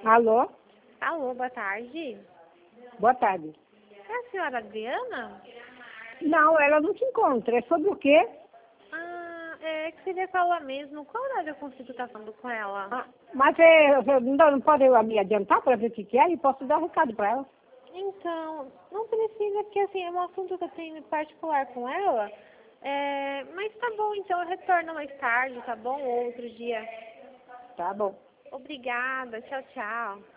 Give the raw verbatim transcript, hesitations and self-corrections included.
Alô? Alô, boa tarde. Boa tarde. É a senhora Adriana? Não, ela não se encontra. É sobre o quê? Ah, é que seria falar mesmo. Qual horário eu consigo estar falando com ela? Ah, mas é, você não, não pode eu me adiantar para ver o que que é e posso dar um recado para ela? Então, não precisa, porque assim, é um assunto que eu tenho em particular com ela. É, mas tá bom, então eu retorno mais tarde, tá bom? Ou outro dia. Tá bom. Obrigada, tchau, tchau.